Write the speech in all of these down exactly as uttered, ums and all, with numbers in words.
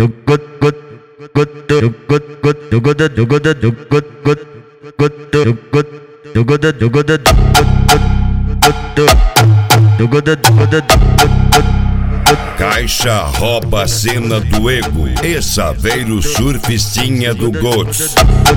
Caixa rouba a cena do ego. E Saveiro surfistinha do Gods.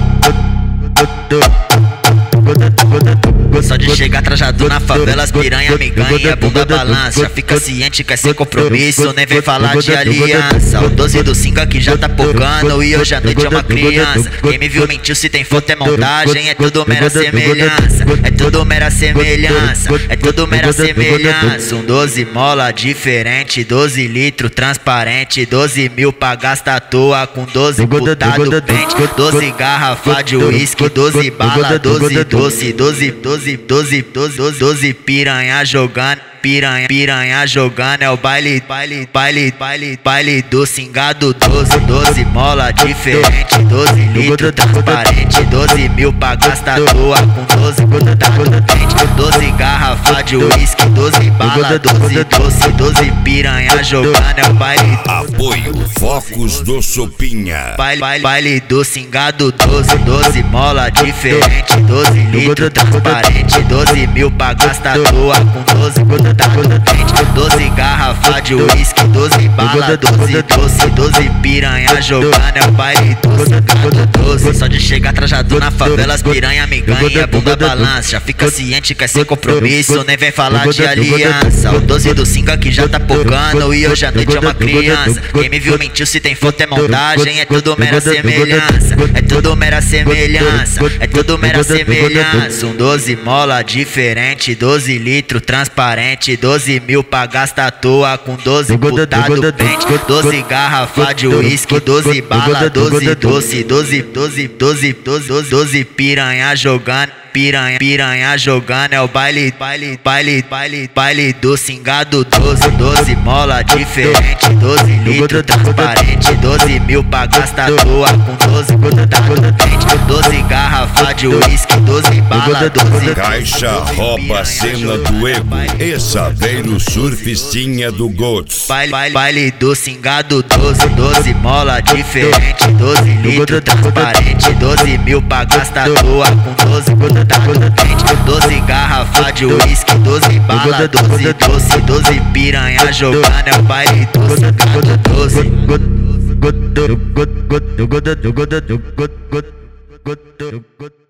Só de chegar trajado na favela, as piranha me ganha, bunda balança. Já fica ciente que é sem compromisso, nem vem falar de aliança. O doze do cinco aqui já tá pocando e hoje à noite é uma criança. Quem me viu mentiu, se tem foto é montagem, é tudo mera semelhança. É tudo mera semelhança, é tudo mera semelhança. Um doze mola diferente, doze litro transparente, doze mil pra gastar à toa com doze putado pente, doze garrafa de uísque, doze bala, doze doce, doze, doze, doze, doze, doze piranha jogando, piranha, piranha jogando, é o baile, baile, baile, baile, baile do cingado, doze, doze mola diferente, doze litro transparente, doze mil pra gastar à toa com doze putado pente, doze garrafa de uísque, doze bala, doze doce, doze piranha jogando, é o baile. Apoio Focos do Sopinha. Baile, baile, baile do cingado, doze, doze mola diferente, doze litro transparente, doze mil pra gastar à toa com doze putado pente, doze garrafa de uísque, doze bala, doze doce, doze piranha jogando, é o baile do cingado, doze. Só de chegar trajado na favela, as piranha me ganha, bunda balança. Já fica ciente que é sem compromisso, nem vem falar de aliança. O doze do cinco aqui já tá pocando e hoje à noite é uma criança. Quem me viu mentiu, se tem foto é montagem, é tudo mera semelhança. É tudo mera semelhança, é tudo mera semelhança. Um doze mola diferente, doze litro transparente, doze mil pra gastar à toa com doze putado pente, doze garrafa de uísque, doze bala, doze doce, doze, doze, doze, doze, doze piranha jogando, piranha, piranha jogando, é o baile, baile, baile, baile, baile do cingado, doze, doze mola diferente, doze litro transparente, doze mil pra gastar à toa com doze putado pente, doze garrafa de uísque, doze bala, doze. Caixa rouba a cena do ego. E Saveiro surfistinha do Gods. Baile, baile, baile do cingado, doze, doze mola diferente, doze litro transparente, doze mil pra gastar à toa com doze putado pente, doze garrafa de uísque, doze bala, doze doce, doze piranha jogando, é o baile do cingado, doze.